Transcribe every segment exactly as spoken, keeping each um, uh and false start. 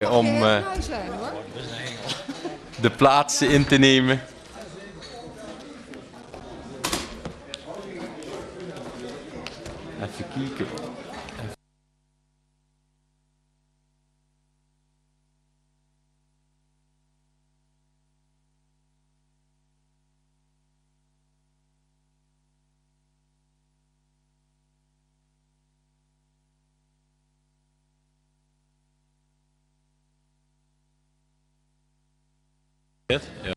om uh, de plaatsen in te nemen. Even kijken. Ja.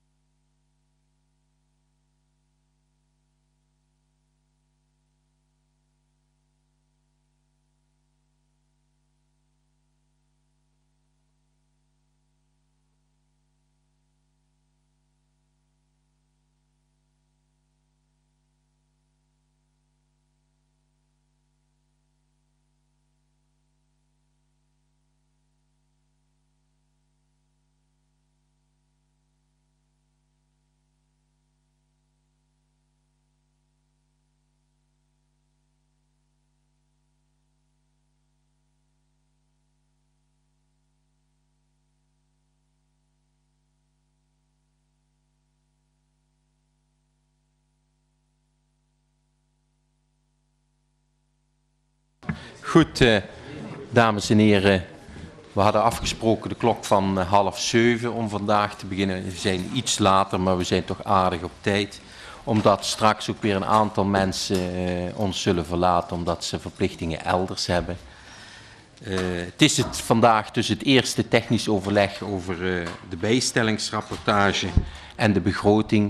Goed, uh, dames en heren, we hadden afgesproken de klok van uh, half zeven om vandaag te beginnen. We zijn iets later, maar we zijn toch aardig op tijd. Omdat straks ook weer een aantal mensen uh, ons zullen verlaten, omdat ze verplichtingen elders hebben. Uh, het is het vandaag dus het eerste technisch overleg over uh, de bijstellingsrapportage en de begroting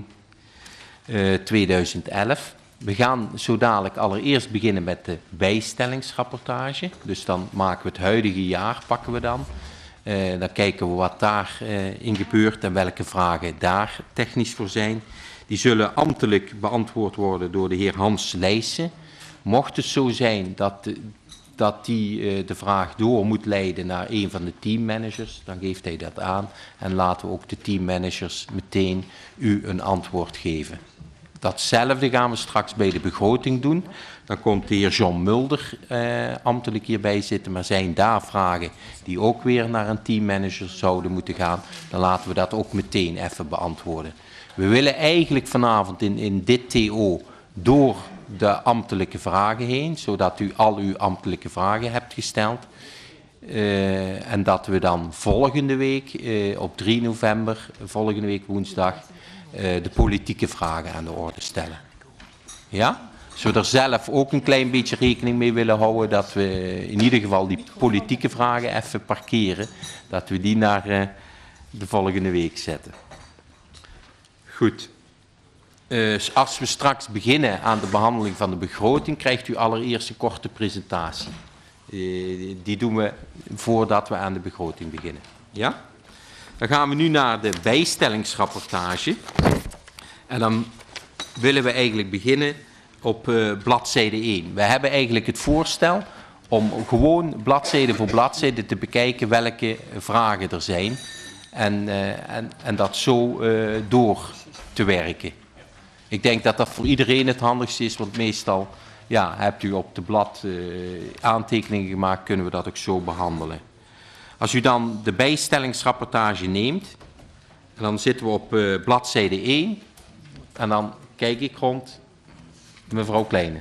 uh, tweeduizend elf. We gaan zo dadelijk allereerst beginnen met de bijstellingsrapportage. Dus dan maken we het huidige jaar, pakken we dan. Uh, dan kijken we wat daarin uh, in gebeurt en welke vragen daar technisch voor zijn. Die zullen ambtelijk beantwoord worden door de heer Hans Leijsen. Mocht het zo zijn dat, de, dat die uh, de vraag door moet leiden naar een van de teammanagers, dan geeft hij dat aan. En laten we ook de teammanagers meteen u een antwoord geven. Datzelfde gaan we straks bij de begroting doen. Dan komt de heer John Mulder eh, ambtelijk hierbij zitten. Maar zijn daar vragen die ook weer naar een teammanager zouden moeten gaan, dan laten we dat ook meteen even beantwoorden. We willen eigenlijk vanavond in, in dit T O door de ambtelijke vragen heen, zodat u al uw ambtelijke vragen hebt gesteld. Uh, en dat we dan volgende week, uh, op drie november, volgende week woensdag, Uh, de politieke vragen aan de orde stellen. Ja? Zodat we er zelf ook een klein beetje rekening mee willen houden dat we in ieder geval die politieke vragen even parkeren. Dat we die naar uh, de volgende week zetten. Goed. Uh, als we straks beginnen aan de behandeling van de begroting, krijgt u allereerst een korte presentatie. Uh, die doen we voordat we aan de begroting beginnen. Ja? Dan gaan we nu naar de bijstellingsrapportage. En dan willen we eigenlijk beginnen op uh, bladzijde één. We hebben eigenlijk het voorstel om gewoon bladzijde voor bladzijde te bekijken welke vragen er zijn. En, uh, en, en dat zo uh, door te werken. Ik denk dat dat voor iedereen het handigste is, want meestal ja, hebt u op de blad uh, aantekeningen gemaakt, kunnen we dat ook zo behandelen. Als u dan de bijstellingsrapportage neemt, en dan zitten we op uh, bladzijde één, en dan kijk ik rond mevrouw Kleine.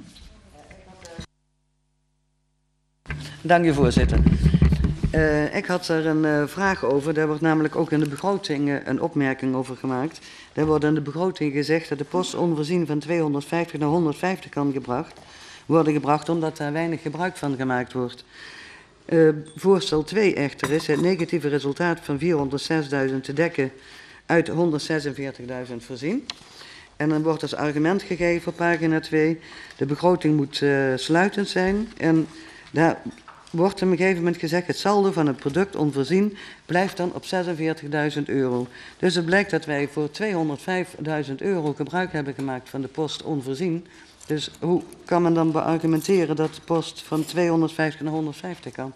Dank u, voorzitter. Uh, ik had er een uh, vraag over, daar wordt namelijk ook in de begroting uh, een opmerking over gemaakt. Daar wordt in de begroting gezegd dat de post onvoorzien van tweehonderdvijftig naar honderdvijftig kan gebracht, worden gebracht omdat daar weinig gebruik van gemaakt wordt. Uh, voorstel twee echter is het negatieve resultaat van vierhonderdzesduizend te dekken uit honderdzesenveertigduizend voorzien. En dan wordt als argument gegeven op pagina twee, de begroting moet uh, sluitend zijn. En daar wordt op een gegeven moment gezegd, het saldo van het product onvoorzien blijft dan op zesenveertigduizend euro. Dus het blijkt dat wij voor tweehonderdvijfduizend euro gebruik hebben gemaakt van de post onvoorzien. Dus hoe kan men dan beargumenteren dat de post van tweehonderdvijftig naar honderdvijftig kan?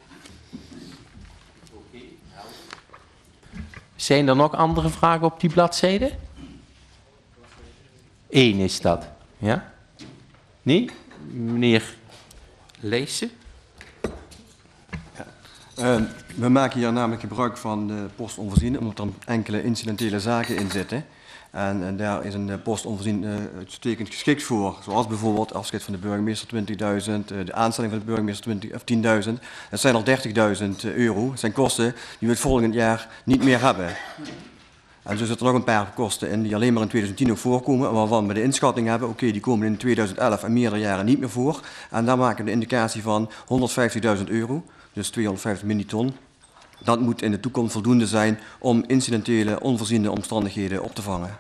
Zijn er nog andere vragen op die bladzijde? Eén is dat. Ja? Nee? Meneer Leijsen? Ja. Uh, we maken hier namelijk gebruik van de post onvoorzien, omdat er enkele incidentele zaken in zitten. En, en daar is een post onvoorzien uh, uitstekend geschikt voor. Zoals bijvoorbeeld afscheid van de burgemeester twintigduizend, uh, de aanstelling van de burgemeester of tienduizend. Dat zijn al dertigduizend euro. Dat zijn kosten die we het volgend jaar niet meer hebben. En zo zitten er nog een paar kosten in die alleen maar in twintig tien ook voorkomen. En waarvan we de inschatting hebben, oké, okay, die komen in twintig elf en meerdere jaren niet meer voor. En daar maken we de indicatie van honderdvijftigduizend euro, dus tweehonderdvijftig milliton. Dat moet in de toekomst voldoende zijn om incidentele, onvoorziene omstandigheden op te vangen.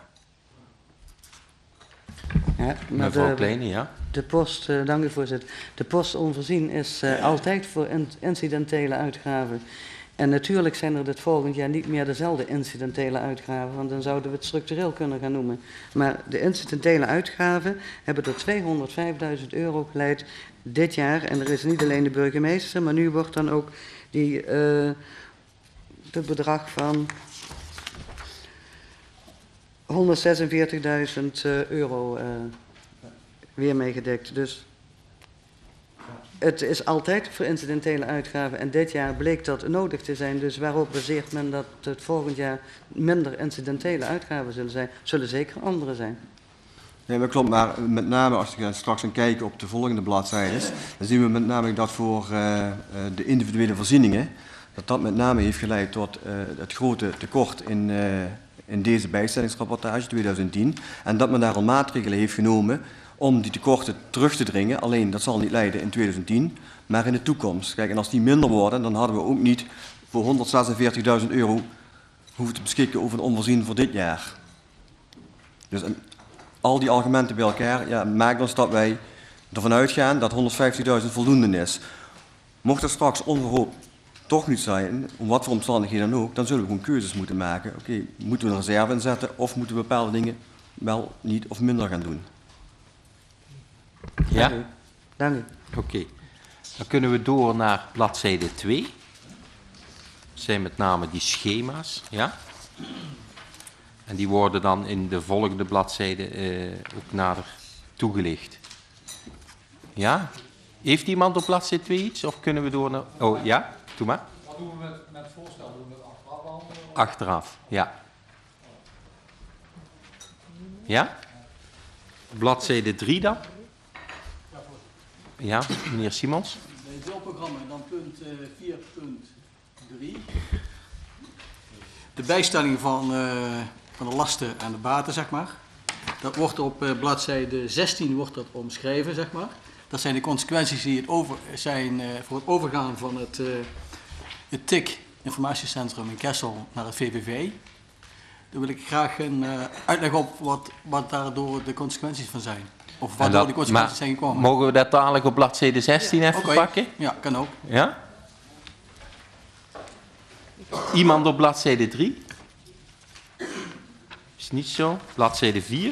Ja, mevrouw Kleine, ja. De post, uh, dank u voorzitter. De post onvoorzien is uh, altijd voor in, incidentele uitgaven. En natuurlijk zijn er dit volgend jaar niet meer dezelfde incidentele uitgaven, want dan zouden we het structureel kunnen gaan noemen. Maar de incidentele uitgaven hebben tot tweehonderdvijfduizend euro geleid dit jaar. En er is niet alleen de burgemeester, maar nu wordt dan ook die, uh, het bedrag van honderdzesenveertigduizend euro uh, weer meegedekt. Dus het is altijd voor incidentele uitgaven en dit jaar bleek dat nodig te zijn. Dus waarop baseert men dat het volgend jaar minder incidentele uitgaven zullen zijn? Zullen zeker andere zijn. Nee, dat klopt, maar met name als we straks gaan kijken op de volgende bladzijden, dan zien we met name dat voor uh, de individuele voorzieningen, dat dat met name heeft geleid tot uh, het grote tekort in, uh, in deze bijstellingsrapportage twintig tien. En dat men daar al maatregelen heeft genomen om die tekorten terug te dringen. Alleen dat zal niet leiden in twintig tien, maar in de toekomst. Kijk, en als die minder worden, dan hadden we ook niet voor honderdzesenveertigduizend euro hoeven te beschikken over een onvoorzien voor dit jaar. Dus en, al die argumenten bij elkaar, ja, maakt ons dat wij ervan uitgaan dat honderdvijftigduizend voldoende is. Mocht er straks onverhoopt toch niet zijn, om wat voor omstandigheden dan ook, dan zullen we gewoon keuzes moeten maken. Oké, okay, moeten we een reserve inzetten of moeten we bepaalde dingen wel niet of minder gaan doen? Ja? Dank u. Oké. Okay. Dan kunnen we door naar bladzijde twee. Dat zijn met name die schema's. Ja? En die worden dan in de volgende bladzijde uh, ook nader toegelicht. Ja? Heeft iemand op bladzijde twee iets? Of kunnen we door naar... Oh, ja? Doe maar. Wat doen we met, met het voorstel? Doen we het achteraf behandelen? Achteraf, ja. Ja? Bladzijde drie dan? Ja, meneer Simons. Bij het deelprogramma, dan punt uh, vier punt drie. De bijstelling van, uh, van de lasten en de baten, zeg maar. Dat wordt op uh, bladzijde zestien wordt dat omschreven, zeg maar. Dat zijn de consequenties die het over, zijn uh, voor het overgaan van het, uh, het T I C informatiecentrum in Kessel naar het V V V. Daar wil ik graag een uh, uitleg op wat, wat daardoor de consequenties van zijn. Of wat dat, die consequenties zijn gekomen. Mogen we dat dadelijk op bladzijde zestien even okay. pakken? Ja, kan ook. Ja? Iemand op bladzijde drie? Is niet zo. Bladzijde vier?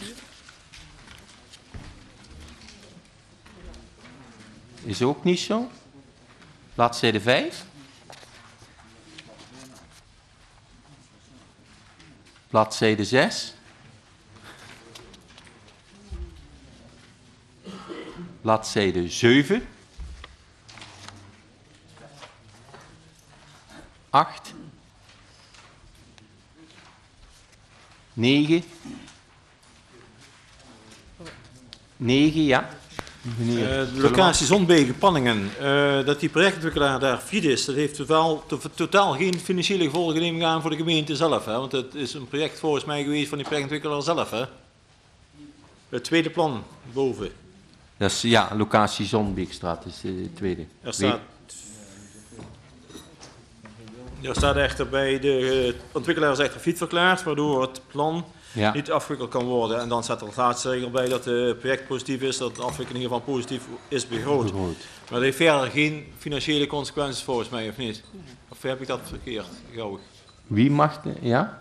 Is ook niet zo. Bladzijde vijf? Bladzijde zes? Bladzijde zeven, acht, negen, negen, ja. Uh, de locatie Zonbeke-Panningen, uh, dat die projectontwikkelaar daar fiet is, dat heeft totaal, to, totaal geen financiële gevolgen neem ik aan voor de gemeente zelf. Hè? Want het is een project volgens mij geweest van die projectontwikkelaar zelf. Hè? Het tweede plan boven. Dat is, ja, locatie Zonbeekstraat is de tweede. Er staat, er staat echter bij de uh, ontwikkelaar is echter failliet verklaard, waardoor het plan ja. niet afgewikkeld kan worden. En dan staat er als laatste regel bij dat het project positief is, dat de afwikkeling hiervan positief is begroot. begroot. Maar dat heeft verder geen financiële consequenties volgens mij, of niet? Of heb ik dat verkeerd? Gauw. Wie mag, de, ja?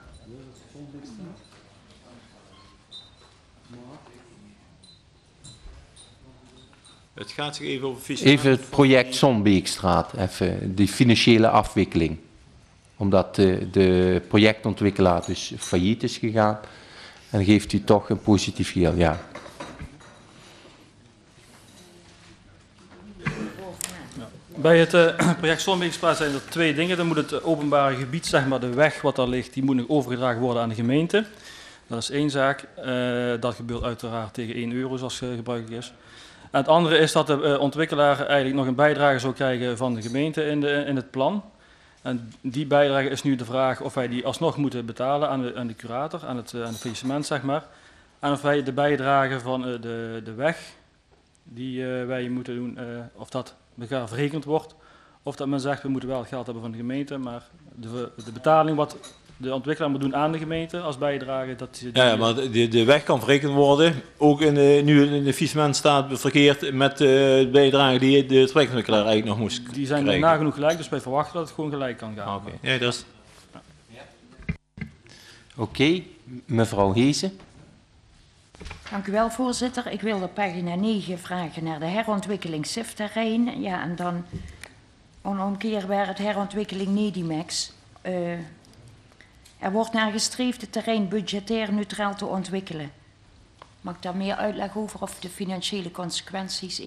Het gaat zich even over visie. Even het project Zonbeekstraat, even die financiële afwikkeling. Omdat de, de projectontwikkelaar dus failliet is gegaan. En dan geeft u toch een positief geheel, ja. Bij het uh, project Zonnewegersplaats zijn er twee dingen. Dan moet het openbare gebied, zeg maar de weg wat daar ligt, die moet nog overgedragen worden aan de gemeente. Dat is één zaak. Uh, dat gebeurt uiteraard tegen één euro zoals uh, gebruikelijk is. En het andere is dat de uh, ontwikkelaar eigenlijk nog een bijdrage zou krijgen van de gemeente in, de, in het plan. En die bijdrage is nu de vraag of wij die alsnog moeten betalen aan de, aan de curator, aan het, uh, aan het faillissement zeg maar. En of wij de bijdrage van uh, de, de weg die uh, wij moeten doen, uh, of dat met elkaar verrekend wordt. Of dat men zegt, we moeten wel het geld hebben van de gemeente, maar de, de betaling wat de ontwikkelaar moet doen aan de gemeente als bijdrage. Dat die, ja, ja, maar de, de weg kan verrekend worden, ook in de, nu in de faillissement staat verkeerd met de bijdrage die de projectontwikkelaar eigenlijk nog moest Die zijn krijgen. nagenoeg gelijk, dus wij verwachten dat het gewoon gelijk kan gaan. Ah, Oké, okay. Ja, dat is... Ja. Oké, okay. Mevrouw Heesen. Dank u wel, voorzitter. Ik wil op pagina negen vragen naar de herontwikkeling S I F-terrein. Ja, en dan omkeer waar het herontwikkeling Nedimex. Uh, er wordt naar gestreefd het terrein budgetair neutraal te ontwikkelen. Mag ik daar meer uitleg over of de financiële consequenties